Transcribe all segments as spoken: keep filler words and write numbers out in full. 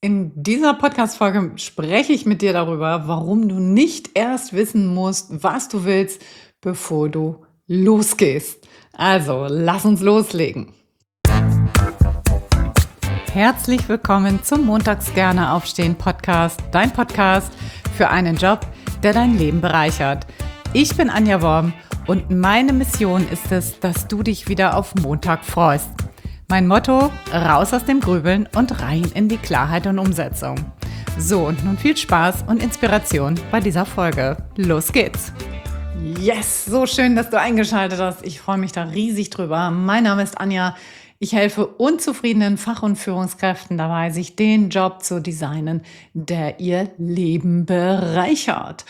In dieser Podcast-Folge spreche ich mit dir darüber, warum du nicht erst wissen musst, was du willst, bevor du losgehst. Also, lass uns loslegen. Herzlich willkommen zum Montags gerne aufstehen Podcast, dein Podcast für einen Job, der dein Leben bereichert. Ich bin Anja Worm und meine Mission ist es, dass du dich wieder auf Montag freust. Mein Motto: raus aus dem Grübeln und rein in die Klarheit und Umsetzung. So, und nun viel Spaß und Inspiration bei dieser Folge. Los geht's! Yes, so schön, dass du eingeschaltet hast. Ich freue mich da riesig drüber. Mein Name ist Anja. Ich helfe unzufriedenen Fach- und Führungskräften dabei, sich den Job zu designen, der ihr Leben bereichert.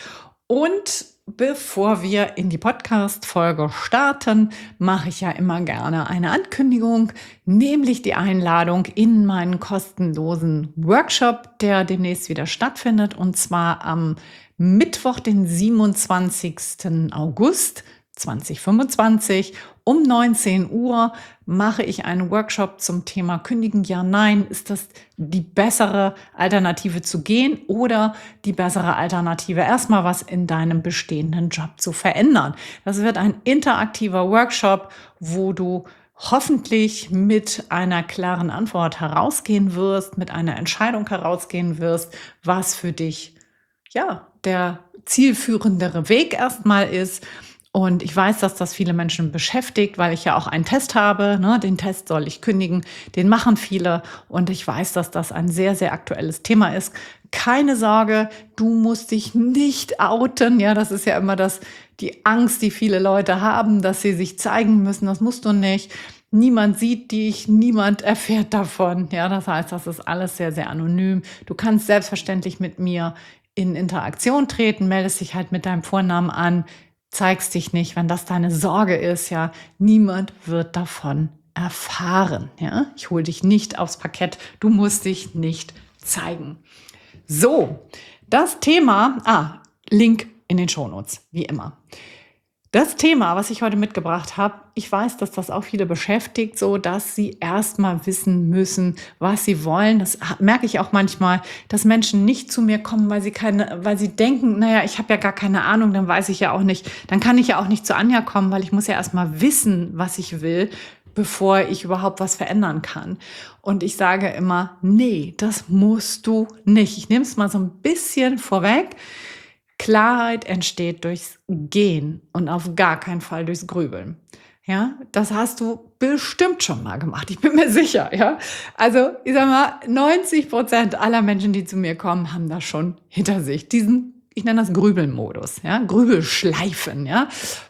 Und bevor wir in die Podcast-Folge starten, mache ich ja immer gerne eine Ankündigung, nämlich die Einladung in meinen kostenlosen Workshop, der demnächst wieder stattfindet, und zwar am Mittwoch, den siebenundzwanzigsten August zweitausendfünfundzwanzig. Um neunzehn Uhr mache ich einen Workshop zum Thema Kündigen. Ja, nein, ist das die bessere Alternative zu gehen oder die bessere Alternative, erstmal was in deinem bestehenden Job zu verändern? Das wird ein interaktiver Workshop, wo du hoffentlich mit einer klaren Antwort herausgehen wirst, mit einer Entscheidung herausgehen wirst, was für dich, ja, der zielführendere Weg erstmal ist. Und ich weiß, dass das viele Menschen beschäftigt, weil ich ja auch einen Test habe. Ne? Den Test soll ich kündigen, den machen viele. Und ich weiß, dass das ein sehr, sehr aktuelles Thema ist. Keine Sorge, du musst dich nicht outen. Ja, das ist ja immer das, die Angst, die viele Leute haben, dass sie sich zeigen müssen. Das musst du nicht. Niemand sieht dich, niemand erfährt davon. Ja, das heißt, das ist alles sehr, sehr anonym. Du kannst selbstverständlich mit mir in Interaktion treten, meldest dich halt mit deinem Vornamen an, zeigst dich nicht, wenn das deine Sorge ist, ja, niemand wird davon erfahren, ja. Ich hole dich nicht aufs Parkett, du musst dich nicht zeigen. So, das Thema, ah, Link in den Shownotes, wie immer. Das Thema, was ich heute mitgebracht habe, ich weiß, dass das auch viele beschäftigt, so dass sie erstmal wissen müssen, was sie wollen. Das merke ich auch manchmal, dass Menschen nicht zu mir kommen, weil sie keine, weil sie denken, naja, ich habe ja gar keine Ahnung, dann weiß ich ja auch nicht, dann kann ich ja auch nicht zu Anja kommen, weil ich muss ja erstmal wissen, was ich will, bevor ich überhaupt was verändern kann. Und ich sage immer, nee, das musst du nicht. Ich nehme es mal so ein bisschen vorweg. Klarheit entsteht durchs Gehen und auf gar keinen Fall durchs Grübeln. Ja, das hast du bestimmt schon mal gemacht. Ich bin mir sicher, ja. Also, ich sag mal, neunzig Prozent aller Menschen, die zu mir kommen, haben das schon hinter sich. Diesen, ich nenne das Grübelmodus, ja. Grübelschleifen, ja.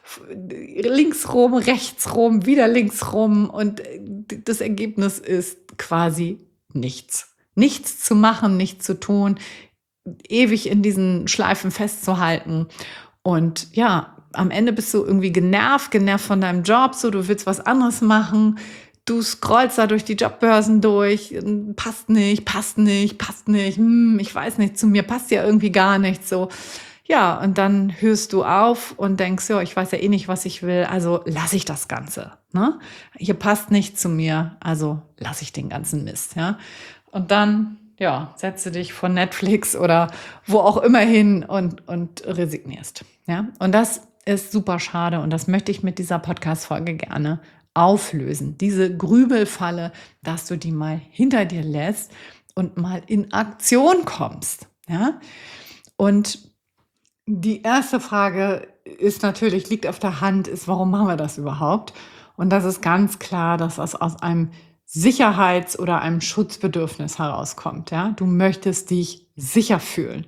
Links rum, rechts rum, wieder links rum. Und das Ergebnis ist quasi nichts. Nichts zu machen, nichts zu tun, ewig in diesen Schleifen festzuhalten. Und ja, am Ende bist du irgendwie genervt, genervt von deinem Job, so, du willst was anderes machen, du scrollst da durch die Jobbörsen durch, passt nicht, passt nicht, passt nicht, hm, ich weiß nicht, zu mir passt ja irgendwie gar nichts, so. Ja, und dann hörst du auf und denkst, ja, ich weiß ja eh nicht, was ich will, also lasse ich das Ganze, ne? Hier passt nicht zu mir, also lasse ich den ganzen Mist, ja. Und dann ja, setze dich von Netflix oder wo auch immer hin und, und resignierst. Ja? Und das ist super schade und das möchte ich mit dieser Podcast-Folge gerne auflösen. Diese Grübelfalle, dass du die mal hinter dir lässt und mal in Aktion kommst. Ja? Und die erste Frage ist natürlich, liegt auf der Hand, ist, warum machen wir das überhaupt? Und das ist ganz klar, dass das aus einem Sicherheits- oder einem Schutzbedürfnis herauskommt. Ja? Du möchtest dich sicher fühlen.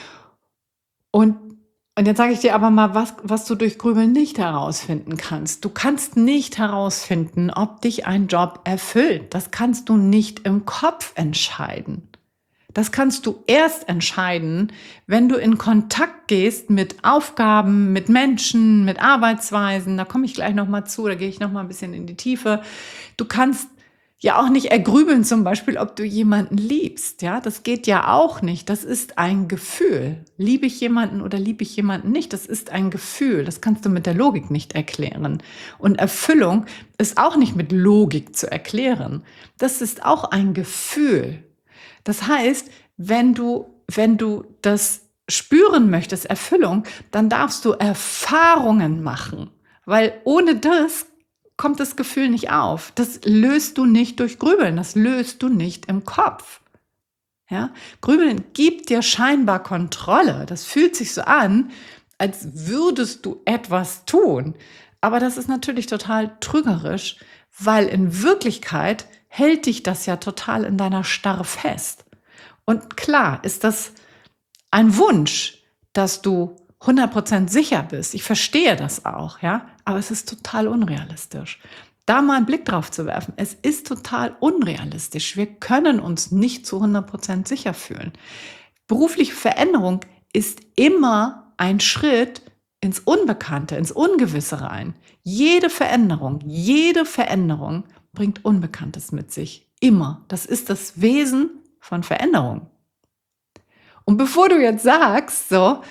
Und, und jetzt sage ich dir aber mal, was, was du durch Grübeln nicht herausfinden kannst. Du kannst nicht herausfinden, ob dich ein Job erfüllt. Das kannst du nicht im Kopf entscheiden. Das kannst du erst entscheiden, wenn du in Kontakt gehst mit Aufgaben, mit Menschen, mit Arbeitsweisen. Da komme ich gleich nochmal zu, da gehe ich nochmal ein bisschen in die Tiefe. Du kannst ja auch nicht ergrübeln, zum Beispiel, ob du jemanden liebst. Ja, das geht ja auch nicht. Das ist ein Gefühl. Liebe ich jemanden oder liebe ich jemanden nicht? Das ist ein Gefühl. Das kannst du mit der Logik nicht erklären. Und Erfüllung ist auch nicht mit Logik zu erklären. Das ist auch ein Gefühl. Das heißt, wenn du, wenn du das spüren möchtest, Erfüllung, dann darfst du Erfahrungen machen, weil ohne das kommt das Gefühl nicht auf. Das löst du nicht durch Grübeln, das löst du nicht im Kopf. Ja? Grübeln gibt dir scheinbar Kontrolle. Das fühlt sich so an, als würdest du etwas tun. Aber das ist natürlich total trügerisch, weil in Wirklichkeit hält dich das ja total in deiner Starre fest. Und klar ist das ein Wunsch, dass du hundert Prozent sicher bist. Ich verstehe das auch, ja, aber es ist total unrealistisch. Da mal einen Blick drauf zu werfen, es ist total unrealistisch. Wir können uns nicht zu hundert Prozent sicher fühlen. Berufliche Veränderung ist immer ein Schritt ins Unbekannte, ins Ungewisse rein. Jede Veränderung, jede Veränderung bringt Unbekanntes mit sich. Immer. Das ist das Wesen von Veränderung. Und bevor du jetzt sagst, so,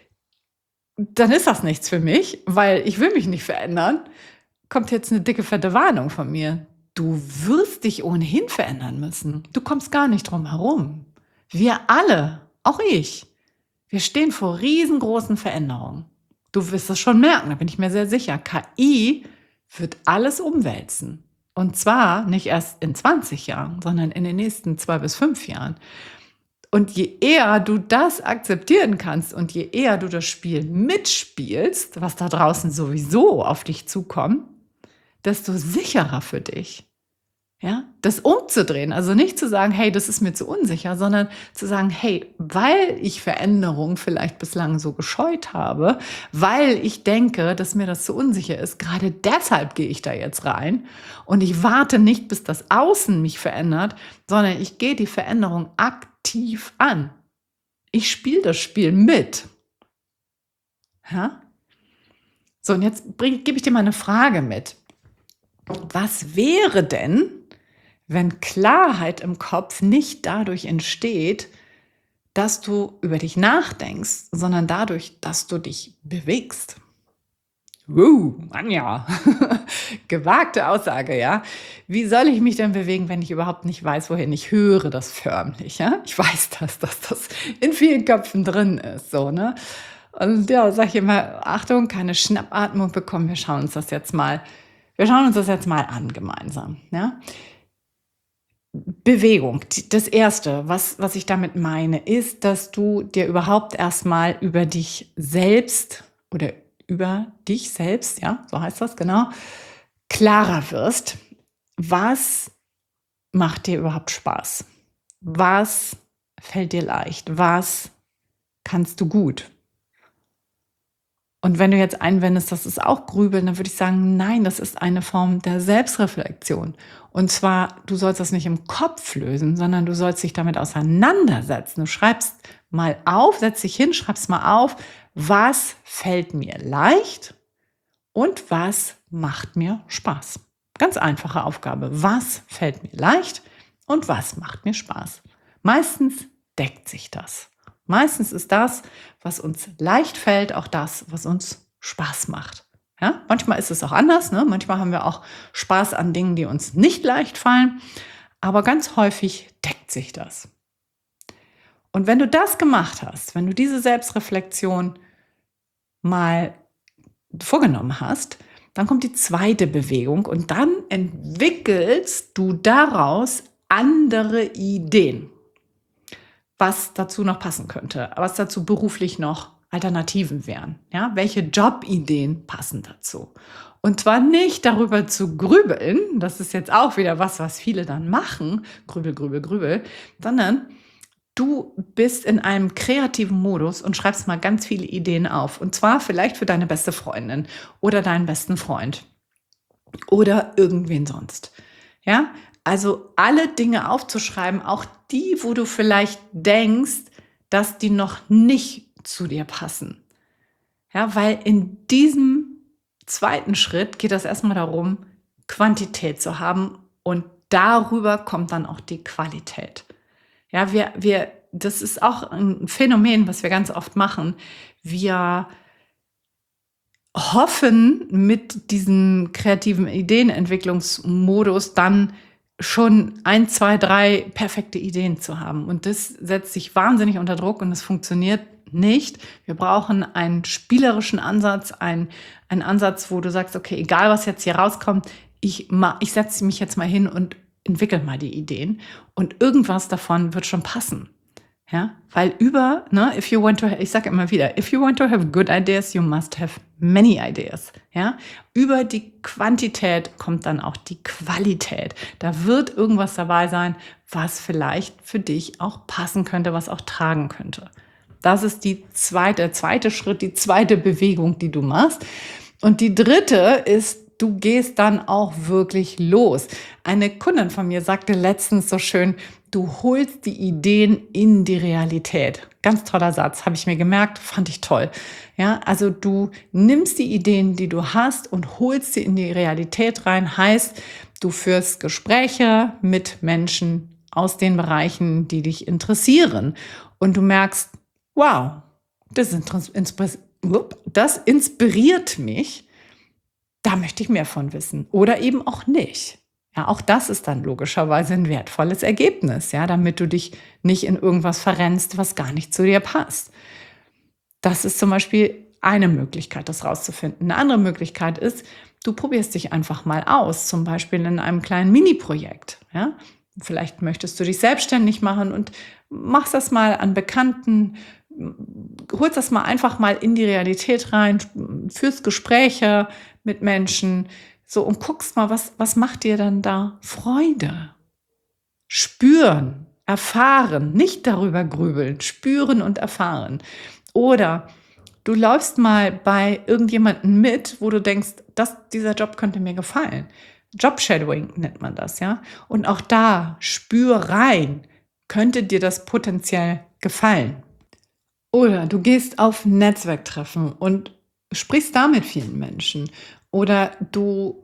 dann ist das nichts für mich, weil ich will mich nicht verändern, kommt jetzt eine dicke, fette Warnung von mir. Du wirst dich ohnehin verändern müssen. Du kommst gar nicht drum herum. Wir alle, auch ich, wir stehen vor riesengroßen Veränderungen. Du wirst es schon merken, da bin ich mir sehr sicher. K I wird alles umwälzen. Und zwar nicht erst in zwanzig Jahren, sondern in den nächsten zwei bis fünf Jahren. Und je eher du das akzeptieren kannst und je eher du das Spiel mitspielst, was da draußen sowieso auf dich zukommt, desto sicherer für dich. Ja, das umzudrehen, also nicht zu sagen, hey, das ist mir zu unsicher, sondern zu sagen, hey, weil ich Veränderung vielleicht bislang so gescheut habe, weil ich denke, dass mir das zu unsicher ist, gerade deshalb gehe ich da jetzt rein und ich warte nicht, bis das Außen mich verändert, sondern ich gehe die Veränderung aktiv an. Ich spiele das Spiel mit. Ja? So, und jetzt gebe ich dir mal eine Frage mit. Was wäre denn, wenn Klarheit im Kopf nicht dadurch entsteht, dass du über dich nachdenkst, sondern dadurch, dass du dich bewegst? Wow, Anja, gewagte Aussage, ja. Wie soll ich mich denn bewegen, wenn ich überhaupt nicht weiß, wohin? Ich höre das förmlich, ja. Ich weiß das, dass das in vielen Köpfen drin ist, so, ne? Und ja, sag ich immer, Achtung, keine Schnappatmung bekommen, wir schauen uns das jetzt mal, wir schauen uns das jetzt mal an gemeinsam, ja. Bewegung. Das Erste, was, was ich damit meine, ist, dass du dir überhaupt erstmal über dich selbst oder über dich selbst, ja, so heißt das, genau, klarer wirst. Was macht dir überhaupt Spaß? Was fällt dir leicht? Was kannst du gut? Und wenn du jetzt einwendest, das ist auch Grübeln, dann würde ich sagen, nein, das ist eine Form der Selbstreflexion. Und zwar, du sollst das nicht im Kopf lösen, sondern du sollst dich damit auseinandersetzen. Du schreibst mal auf, setz dich hin, schreibst mal auf, was fällt mir leicht und was macht mir Spaß. Ganz einfache Aufgabe. Was fällt mir leicht und was macht mir Spaß? Meistens deckt sich das. Meistens ist das, was uns leicht fällt, auch das, was uns Spaß macht. Ja? Manchmal ist es auch anders. Ne? Manchmal haben wir auch Spaß an Dingen, die uns nicht leicht fallen. Aber ganz häufig deckt sich das. Und wenn du das gemacht hast, wenn du diese Selbstreflexion mal vorgenommen hast, dann kommt die zweite Bewegung und dann entwickelst du daraus andere Ideen, was dazu noch passen könnte, was dazu beruflich noch Alternativen wären. Ja? Welche Jobideen passen dazu? Und zwar nicht darüber zu grübeln, das ist jetzt auch wieder was, was viele dann machen, grübel, grübel, grübel, sondern du bist in einem kreativen Modus und schreibst mal ganz viele Ideen auf. Und zwar vielleicht für deine beste Freundin oder deinen besten Freund oder irgendwen sonst. Ja? Also alle Dinge aufzuschreiben, auch die, wo du vielleicht denkst, dass die noch nicht zu dir passen. Ja, weil in diesem zweiten Schritt geht es erstmal darum, Quantität zu haben und darüber kommt dann auch die Qualität. Ja, wir, wir, das ist auch ein Phänomen, was wir ganz oft machen. Wir hoffen mit diesem kreativen Ideenentwicklungsmodus dann schon ein, zwei, drei perfekte Ideen zu haben. Und das setzt sich wahnsinnig unter Druck und es funktioniert nicht. Wir brauchen einen spielerischen Ansatz, einen, einen Ansatz, wo du sagst, okay, egal was jetzt hier rauskommt, ich, ich setze mich jetzt mal hin und entwickle mal die Ideen und irgendwas davon wird schon passen. Ja, weil über, ne, if you want to, ich sage immer wieder, if you want to have good ideas, you must have many ideas. Ja, über die Quantität kommt dann auch die Qualität. Da wird irgendwas dabei sein, was vielleicht für dich auch passen könnte, was auch tragen könnte. Das ist die zweite, der zweite Schritt, die zweite Bewegung, die du machst. Und die dritte ist, du gehst dann auch wirklich los. Eine Kundin von mir sagte letztens so schön, du holst die Ideen in die Realität. Ganz toller Satz, habe ich mir gemerkt, fand ich toll. Ja, also du nimmst die Ideen, die du hast und holst sie in die Realität rein. Heißt, du führst Gespräche mit Menschen aus den Bereichen, die dich interessieren. Und du merkst, wow, das, das inspiriert mich. Da möchte ich mehr von wissen oder eben auch nicht. Ja, auch das ist dann logischerweise ein wertvolles Ergebnis, ja, damit du dich nicht in irgendwas verrennst, was gar nicht zu dir passt. Das ist zum Beispiel eine Möglichkeit, das rauszufinden. Eine andere Möglichkeit ist, du probierst dich einfach mal aus, zum Beispiel in einem kleinen Mini-Projekt. Ja? Vielleicht möchtest du dich selbstständig machen und machst das mal an Bekannten, holst das mal einfach mal in die Realität rein, führst Gespräche mit Menschen, so und guckst mal, was, was macht dir dann da Freude? Spüren, erfahren, nicht darüber grübeln, spüren und erfahren. Oder du läufst mal bei irgendjemandem mit, wo du denkst, das, dieser Job könnte mir gefallen. Jobshadowing nennt man das, ja. Und auch da spür rein, könnte dir das potenziell gefallen. Oder du gehst auf Netzwerktreffen und sprichst da mit vielen Menschen. Oder du,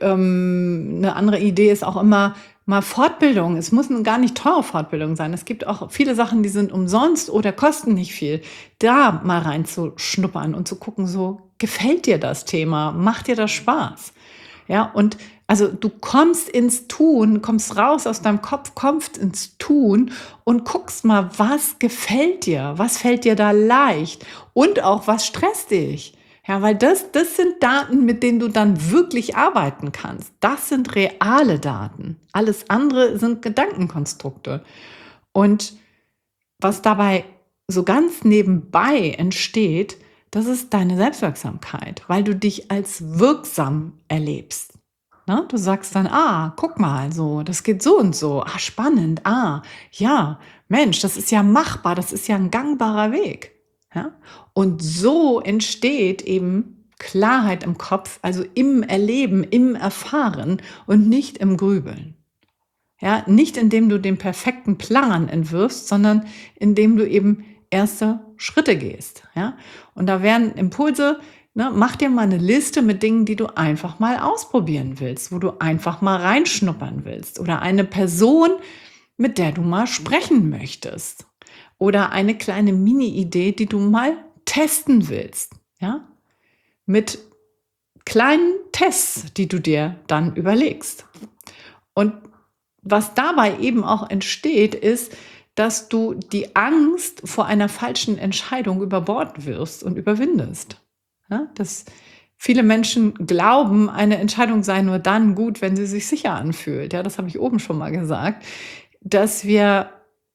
ähm, eine andere Idee ist auch immer mal Fortbildung. Es muss gar nicht teure Fortbildung sein. Es gibt auch viele Sachen, die sind umsonst oder kosten nicht viel. Da mal reinzuschnuppern und zu gucken, so, gefällt dir das Thema? Macht dir das Spaß? Ja, und also du kommst ins Tun, kommst raus aus deinem Kopf, kommst ins Tun und guckst mal, was gefällt dir? Was fällt dir da leicht? Und auch, was stresst dich? Ja, weil das, das sind Daten, mit denen du dann wirklich arbeiten kannst. Das sind reale Daten. Alles andere sind Gedankenkonstrukte. Und was dabei so ganz nebenbei entsteht, das ist deine Selbstwirksamkeit, weil du dich als wirksam erlebst. Na, du sagst dann, ah, guck mal, so, das geht so und so. Ah, spannend. Ah, ja, Mensch, das ist ja machbar. Das ist ja ein gangbarer Weg. Ja? Und so entsteht eben Klarheit im Kopf, also im Erleben, im Erfahren und nicht im Grübeln. Ja, nicht indem du den perfekten Plan entwirfst, sondern indem du eben erste Schritte gehst. Ja? Und da wären Impulse, ne, mach dir mal eine Liste mit Dingen, die du einfach mal ausprobieren willst, wo du einfach mal reinschnuppern willst. Oder eine Person, mit der du mal sprechen möchtest. Oder eine kleine Mini-Idee, die du mal testen willst. Ja? Mit kleinen Tests, die du dir dann überlegst. Und was dabei eben auch entsteht, ist, dass du die Angst vor einer falschen Entscheidung über Bord wirfst und überwindest. Ja? Dass viele Menschen glauben, eine Entscheidung sei nur dann gut, wenn sie sich sicher anfühlt. Ja, das habe ich oben schon mal gesagt. Dass wir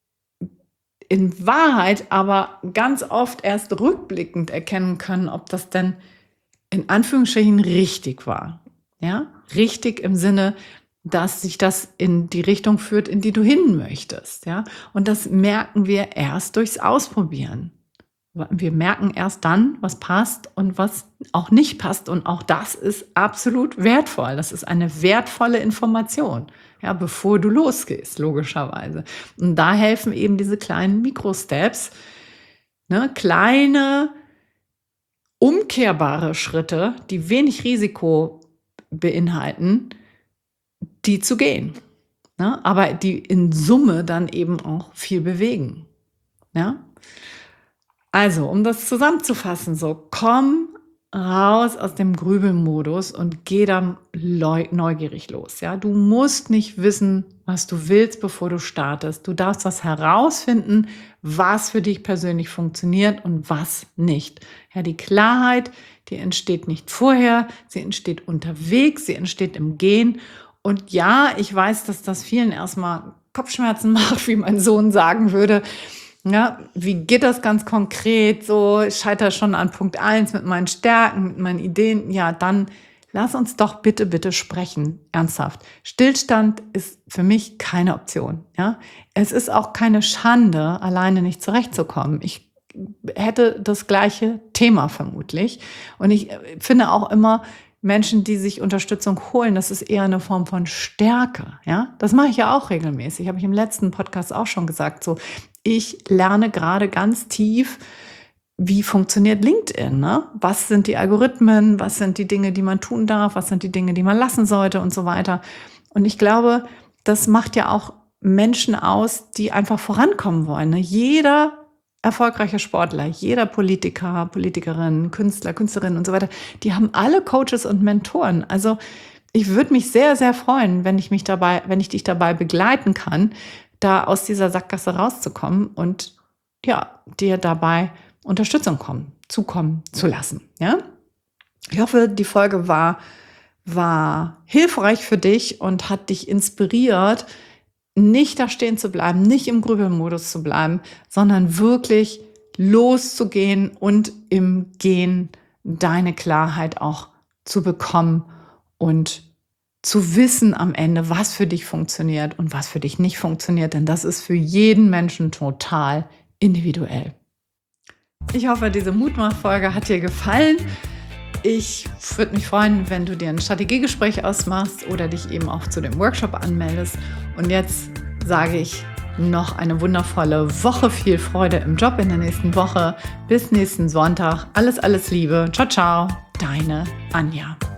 in Wahrheit aber ganz oft erst rückblickend erkennen können, ob das denn in Anführungsstrichen richtig war. Ja? Richtig im Sinne, dass sich das in die Richtung führt, in die du hin möchtest. Ja? Und das merken wir erst durchs Ausprobieren. Wir merken erst dann, was passt und was auch nicht passt. Und auch das ist absolut wertvoll. Das ist eine wertvolle Information, ja, bevor du losgehst, logischerweise. Und da helfen eben diese kleinen Mikrosteps, ne, kleine, umkehrbare Schritte, die wenig Risiko beinhalten, die zu gehen. Ne, aber die in Summe dann eben auch viel bewegen. Ja? Also, um das zusammenzufassen, so komm raus aus dem Grübelmodus und geh dann neugierig los. Ja? Du musst nicht wissen, was du willst, bevor du startest. Du darfst was herausfinden, was für dich persönlich funktioniert und was nicht. Ja, die Klarheit, die entsteht nicht vorher, sie entsteht unterwegs, sie entsteht im Gehen. Und ja, ich weiß, dass das vielen erstmal Kopfschmerzen macht, wie mein Sohn sagen würde. Ja, wie geht das ganz konkret? So, ich scheitere schon an Punkt eins mit meinen Stärken, mit meinen Ideen. Ja, dann lass uns doch bitte, bitte sprechen. Ernsthaft. Stillstand ist für mich keine Option. Ja, es ist auch keine Schande, alleine nicht zurechtzukommen. Ich hätte das gleiche Thema vermutlich. Und ich finde auch immer, Menschen, die sich Unterstützung holen, das ist eher eine Form von Stärke. Ja, das mache ich ja auch regelmäßig. Habe ich im letzten Podcast auch schon gesagt. So, ich lerne gerade ganz tief, wie funktioniert LinkedIn, ne? Was sind die Algorithmen? Was sind die Dinge, die man tun darf? Was sind die Dinge, die man lassen sollte und so weiter? Und ich glaube, das macht ja auch Menschen aus, die einfach vorankommen wollen. Ne? Jeder erfolgreicher Sportler, jeder Politiker, Politikerin, Künstler, Künstlerin und so weiter, die haben alle Coaches und Mentoren. Also ich würde mich sehr, sehr freuen, wenn ich mich dabei, wenn ich dich dabei begleiten kann, da aus dieser Sackgasse rauszukommen und ja, dir dabei Unterstützung kommen, zukommen zu lassen. Ja? Ich hoffe, die Folge war, war hilfreich für dich und hat dich inspiriert, nicht da stehen zu bleiben, nicht im Grübelmodus zu bleiben, sondern wirklich loszugehen und im Gehen deine Klarheit auch zu bekommen und zu wissen am Ende, was für dich funktioniert und was für dich nicht funktioniert, denn das ist für jeden Menschen total individuell. Ich hoffe, diese Mutmach-Folge hat dir gefallen. Ich würde mich freuen, wenn du dir ein Strategiegespräch ausmachst oder dich eben auch zu dem Workshop anmeldest. Und jetzt sage ich noch eine wundervolle Woche, viel Freude im Job in der nächsten Woche. Bis nächsten Sonntag. Alles, alles Liebe. Ciao, ciao. Deine Anja.